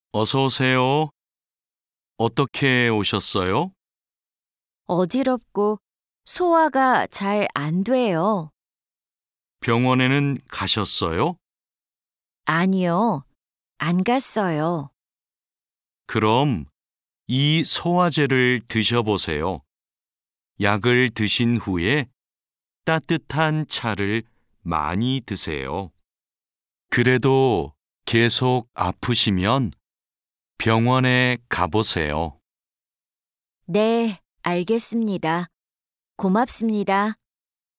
어서 오세요. 어떻게 오셨어요? 어지럽고 소화가 잘 안 돼요. 병원에는 가셨어요? 아니요, 안 갔어요. 그럼 이 소화제를 드셔보세요. 약을 드신 후에 따뜻한 차를 많이 드세요. 그래도 계속 아프시면 병원에 가보세요. 네, 알겠습니다. 고맙습니다.